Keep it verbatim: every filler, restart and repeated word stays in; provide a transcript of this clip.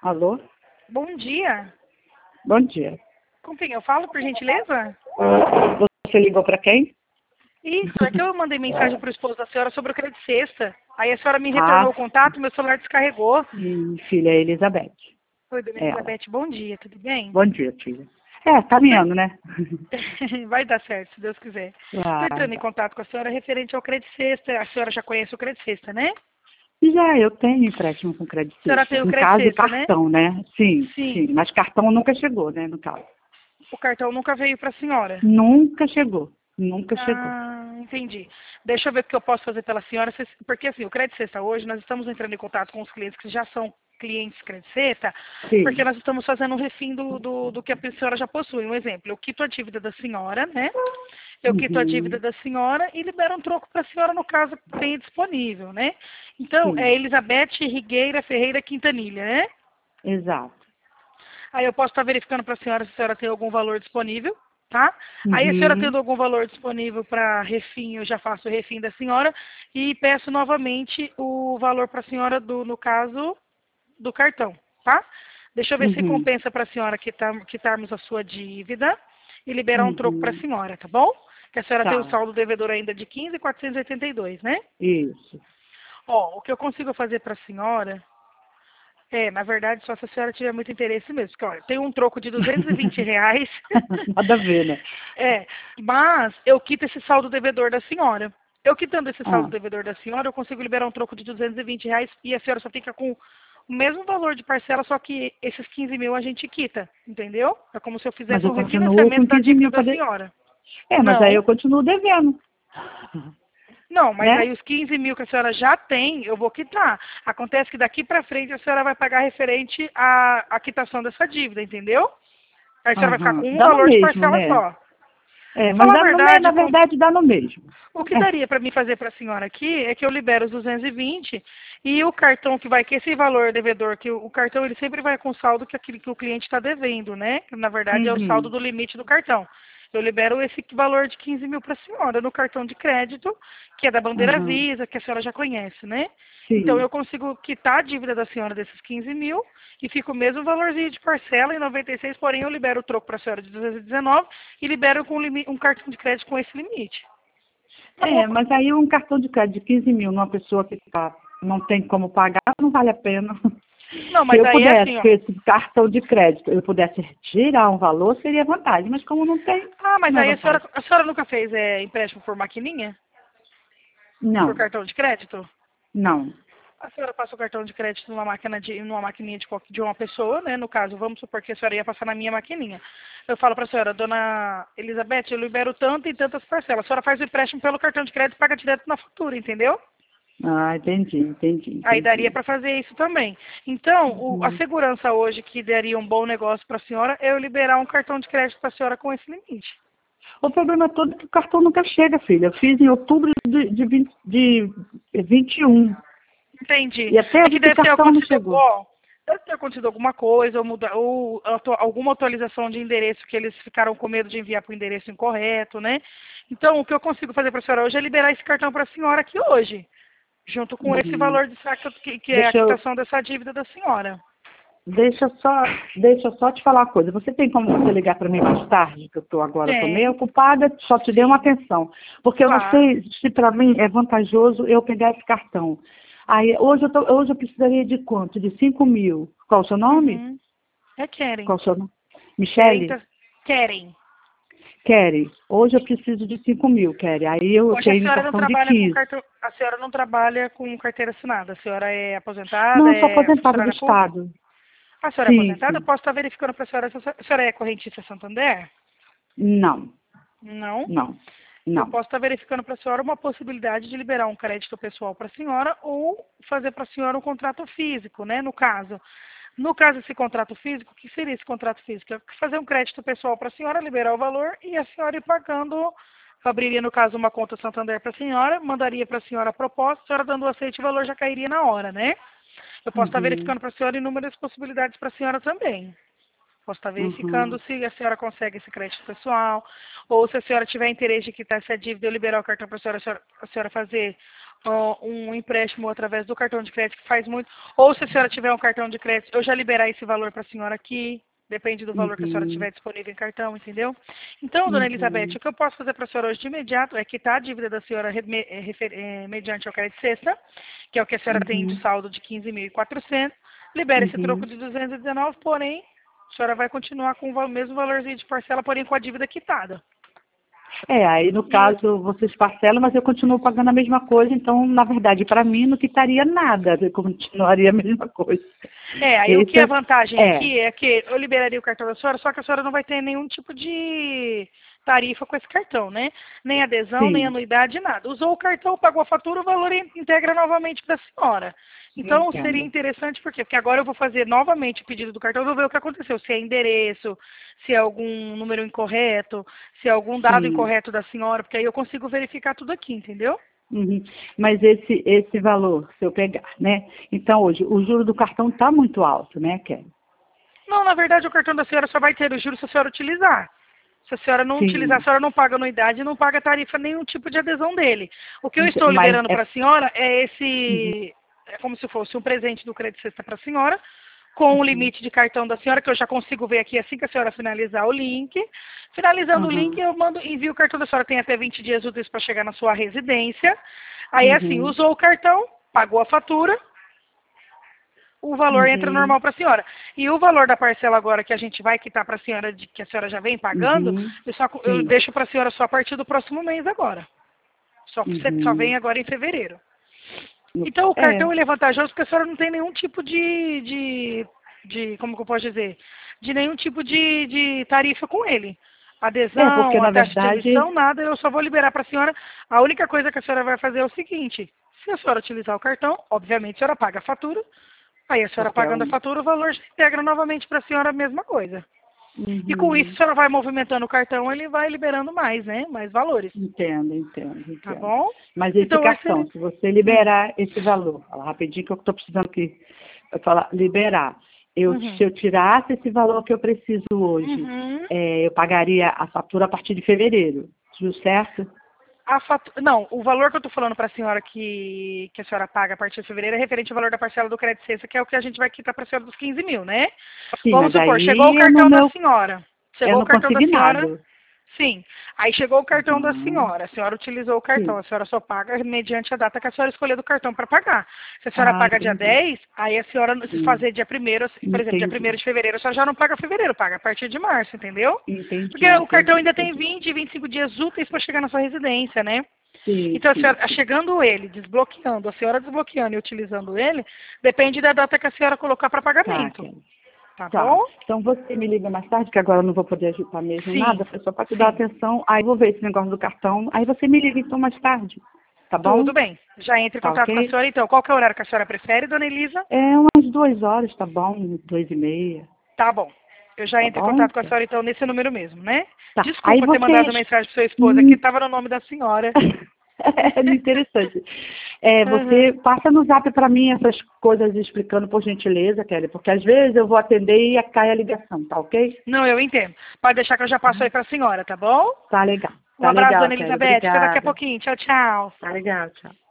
Alô? Bom dia. Bom dia. Com quem eu falo, por gentileza? Você ligou para quem? Isso, é que eu mandei mensagem para o esposo da senhora sobre o crédito sexta. Aí a senhora me Ah, retornou o contato, meu celular descarregou. sim, filha Elizabeth. Oi, dona É ela. Elizabeth, bom dia, tudo bem? Bom dia, filha. É, caminhando, né? Vai dar certo, se Deus quiser. Estou Vai, entrando em vai. contato com a senhora referente ao crédito sexta. A senhora já conhece o crédito sexta, né? Já, eu tenho empréstimo com crédito A senhora tem sexta. o No crédito caso, sexta, né? cartão, né? Sim, sim. Sim. Mas cartão nunca chegou, né? No caso. O cartão nunca veio para a senhora. Nunca chegou. Nunca chegou. Ah, entendi. Deixa eu ver o que eu posso fazer pela senhora, se- porque assim, o Crédito Sexta hoje, nós estamos entrando em contato com os clientes que já são clientes Crédito Sexta, porque Sim, nós estamos fazendo um refim do, do, do que a senhora já possui. Um exemplo, eu quito a dívida da senhora, né? Eu quito a dívida uhum, da senhora e libero um troco para a senhora no caso que tenha disponível, né? Então, é sim, Elizabeth Rigueira Ferreira Quintanilha, né? exato. Aí eu posso estar verificando para a senhora se a senhora tem algum valor disponível, tá? Aí a senhora Uhum, tendo algum valor disponível para refim, eu já faço o refim da senhora e peço novamente o valor para a senhora do, no caso, do cartão, tá? Deixa eu ver se uhum, compensa para a senhora quitar, quitarmos a sua dívida e liberar um troco para a uhum. senhora, tá bom? Que a senhora tem o Tá, saldo devedor ainda de quinze mil quatrocentos e oitenta e dois, né? isso. Ó, o que eu consigo fazer para a senhora é, na verdade, só se a senhora tiver muito interesse mesmo. Porque, olha, tem um troco de duzentos e vinte reais. Nada a ver, né? É, mas eu quito esse saldo devedor da senhora. Eu quitando esse saldo Ah, devedor da senhora, eu consigo liberar um troco de duzentos e vinte reais e a senhora só fica com o mesmo valor de parcela, só que esses quinze mil a gente quita, entendeu? É como se eu mas fizesse eu um continuo refinanciamento com da quinze dívida mil da para de... senhora. É, mas aí Não, eu continuo devendo, não, mas né? aí os quinze mil que a senhora já tem, eu vou quitar. Acontece que daqui para frente a senhora vai pagar referente à, à quitação dessa dívida, entendeu? Aí a senhora vai ficar Aham. com um Dá no valor de mesmo, parcela né? só. É, mas Falar a dá no me... na verdade, com- verdade dá no mesmo. o que É. daria para mim fazer para a senhora aqui é que eu libero os duzentos e vinte e o cartão que vai, que esse valor devedor, que o, o cartão ele sempre vai com o saldo que, aquele, que o cliente está devendo, né? Que na verdade é o saldo Uhum. do limite do cartão. Eu libero esse valor de quinze mil para a senhora no cartão de crédito, que é da Bandeira Aham. Visa, que a senhora já conhece, né? Então Sim. eu consigo quitar a dívida da senhora desses quinze mil e fica o mesmo valorzinho de parcela em noventa e seis, porém eu libero o troco para a senhora de duzentos e dezenove e libero com um, limi- um cartão de crédito com esse limite. Tá bom? É, mas aí um cartão de crédito de quinze mil numa pessoa que tá, não tem como pagar, não vale a pena. Não, Se mas eu aí é pudesse, assim, com ó. esse cartão de crédito, eu pudesse tirar um valor, seria vantagem. Mas como não tem, Ah, mas não é aí a senhora, vantagem. a senhora nunca fez é, empréstimo por maquininha? Por Não, cartão de crédito? não. A senhora passa o cartão de crédito numa máquina de, numa maquininha de, qualquer- de uma pessoa, né? No caso, vamos supor que a senhora ia passar na minha maquininha. Eu falo para a senhora, dona Elizabeth, eu libero tanto e tantas parcelas. A senhora faz o empréstimo pelo cartão de crédito e paga direto na fatura, entendeu? Ah, entendi, entendi, Aí daria entendi. para fazer isso também. Então, o- a Uhum. segurança hoje que daria um bom negócio para a senhora é eu liberar um cartão de crédito para a senhora com esse limite. O problema todo é que o cartão nunca chega, filha. Eu fiz em outubro de, de, vinte de vinte e um. Entendi. E até É hoje que esse deve ter cartão não acontecido, chegou. ó, deve ter acontecido alguma coisa, ou, muda, ou atu- alguma atualização de endereço que eles ficaram com medo de enviar para o endereço incorreto, né? Então, o que eu consigo fazer para a senhora hoje é liberar esse cartão para a senhora aqui hoje, junto com esse Uhum. valor de saque que, que é a Deixa eu, quitação dessa dívida da senhora. deixa só, deixa eu só te falar uma coisa. Você tem como você ligar para mim mais tarde, que eu tô agora, estou meio Tem, ocupada, só te dei uma sim, atenção. Porque eu não claro. sei se para mim é vantajoso eu pegar esse cartão. Aí, hoje eu, tô, hoje eu precisaria de quanto? De cinco mil. Qual o seu nome? Uhum. É querem. Qual o seu nome? Querem, Michele? tá- querem. Kelly, hoje eu preciso de cinco mil, Kelly. Aí eu Hoje a tenho um senhora não cartão de trabalha com quinze. cartão, a senhora não trabalha com carteira assinada. A senhora é Não, aposentada, eu sou é aposentada do funcionária pública? Estado. A senhora é Sim, aposentada? Eu sim. posso estar verificando para a senhora se a senhora é correntista Santander? Não, Não. não, Eu não. posso estar verificando para a senhora uma possibilidade de liberar um crédito pessoal para a senhora ou fazer para a senhora um contrato físico, né? No caso. No caso desse contrato físico, o que seria esse contrato físico? É fazer um crédito pessoal para a senhora, liberar o valor e a senhora ir pagando. Abriria, no caso, uma conta Santander para a senhora, mandaria para a senhora a proposta, a senhora dando o aceite, o valor já cairia na hora, né? Eu posso estar Uhum, verificando para a senhora inúmeras possibilidades para a senhora também. Posso estar verificando uhum. se a senhora consegue esse crédito pessoal, ou se a senhora tiver interesse de quitar essa dívida, eu liberar o cartão para a senhora, a senhora, a senhora fazer ó, um empréstimo através do cartão de crédito, que faz muito. Ou se a senhora tiver um cartão de crédito, eu já liberar esse valor para a senhora aqui. Depende do valor que a senhora Uhum. tiver disponível em cartão, entendeu? Então, dona Elizabeth, Uhum. o que eu posso fazer para a senhora hoje de imediato é quitar a dívida da senhora re- eh, refer- eh, mediante ao crédito sexta, que é o que a senhora tem de Uhum. saldo de quinze mil e quatrocentos. Libera esse troco Uhum. de duzentos e dezenove, porém, a senhora vai continuar com o val- mesmo valorzinho de parcela, porém com a dívida quitada. É, aí no E o- caso vocês parcelam, mas eu continuo pagando a mesma coisa, então, na verdade, para mim não quitaria nada, eu continuaria a mesma coisa. É, aí o que Esse é vantagem é, aqui é que eu liberaria o cartão da senhora, só que a senhora não vai ter nenhum tipo de tarifa com esse cartão, né? Nem adesão, nem sim, anuidade, nada. Usou o cartão, pagou a fatura, o valor in- integra novamente para a senhora. Então seria entendo. interessante, por quê? Porque agora eu vou fazer novamente o pedido do cartão, eu vou ver o que aconteceu, se é endereço, se é algum número incorreto, se é algum dado Sim. incorreto da senhora, porque aí eu consigo verificar tudo aqui, entendeu? Uhum. Mas esse, esse valor, se eu pegar, né? Então, hoje, o juro do cartão está muito alto, né, Kelly? Não, na verdade o cartão da senhora só vai ter o juros se a senhora utilizar. Se a senhora não utilizar, a Sim. senhora não paga anuidade e não paga tarifa, nenhum tipo de adesão dele. O que eu Ent- estou Mas liberando é. para a senhora é Uhum. esse, é como se fosse um presente do Crédito Sexta para a senhora, com o Uhum. limite de cartão da senhora, que eu já consigo ver aqui assim que a senhora finalizar o link. Finalizando o link, Uhum. eu mando, envio o cartão da senhora, tem até vinte dias úteis para chegar na sua residência. Aí assim, Uhum. usou o cartão, pagou a fatura, o valor entra Uhum. normal para a senhora. E o valor da parcela agora que a gente vai quitar para a senhora, de, que a senhora já vem pagando, Uhum. eu, só, eu Sim. deixo para a senhora só a partir do próximo mês agora. Só, só Uhum. vem agora em fevereiro. Então o É. cartão ele é vantajoso porque a senhora não tem nenhum tipo de, de, de como que eu posso dizer, de nenhum tipo de, de tarifa com ele. É, porque Adesão, a na taxa de verdade. emissão, nada, eu só vou liberar para a senhora. A única coisa que a senhora vai fazer é o seguinte, se a senhora utilizar o cartão, obviamente a senhora paga a fatura, aí a senhora Porque é pagando a um. fatura, o valor já integra novamente para a senhora a mesma coisa. E com isso a Uhum. senhora vai movimentando o cartão, ele vai liberando mais, né? Mais valores. Entendo, entendo, Tá entendo. bom? Mas esse Então hoje seria. cartão, se você Hum, liberar esse valor, fala rapidinho que eu estou precisando que eu falar, liberar. Eu, uhum. se eu tirasse esse valor que eu preciso hoje, Uhum. é, eu pagaria a fatura a partir de fevereiro, tudo certo? A fatu... Não, o valor que eu estou falando para a senhora que, que a senhora paga a partir de fevereiro é referente ao valor da parcela do crédito ciência, que é o que a gente vai quitar para a senhora dos quinze mil, né? Sim, Vamos mas supor, chegou o aí é no cartão da meu, senhora. é Chegou o no cartão da senhora, consignado. sim. Aí chegou o cartão da Uhum. senhora. A senhora utilizou o cartão. Sim. A senhora só paga mediante a data que a senhora escolheu do cartão para pagar. Se a senhora Ah, paga dia entendi. dez, aí a senhora, se Sim. fazer dia primeiro, por exemplo, dia Entendi. primeiro de fevereiro, a senhora já não paga fevereiro, paga a partir de março, entendeu? Entendi, Porque o cartão entendi, ainda tem entendi. vinte, vinte e cinco dias úteis para chegar na sua residência, né? Sim, Então, a sim, senhora, sim. chegando ele, desbloqueando, a senhora desbloqueando e utilizando ele, depende da data que a senhora colocar para Tá, pagamento. Kelly. Tá Tá. bom? Então você me liga mais tarde, que agora eu não vou poder agitar mesmo Sim, nada, foi só para te dar sim. atenção. Aí eu vou ver esse negócio do cartão. Aí você me liga então mais tarde. Tá bom? Tudo bem. Já entre em Tá contato com a ok? senhora, então. Qual que é o horário que a senhora prefere, dona Elisa? É umas duas horas, tá bom? Duas e meia. Tá bom. Eu já Tá entro em bom? contato com a senhora, então, nesse número mesmo, né? Tá. Aí Desculpa ter mandado vocês. mensagem para sua esposa, que Hum, estava no nome da senhora. é interessante. É, Uhum. você passa no zap para mim essas coisas explicando, por gentileza, Kelly, porque às vezes eu vou atender e cai a ligação, tá ok? Não, eu entendo. Pode deixar que eu já passo aí para a senhora, tá bom? Tá legal. Um Tá abraço, legal, dona Kelly. Elizabeth. Até daqui a Obrigada. pouquinho. Tchau, tchau. Tá legal, tchau.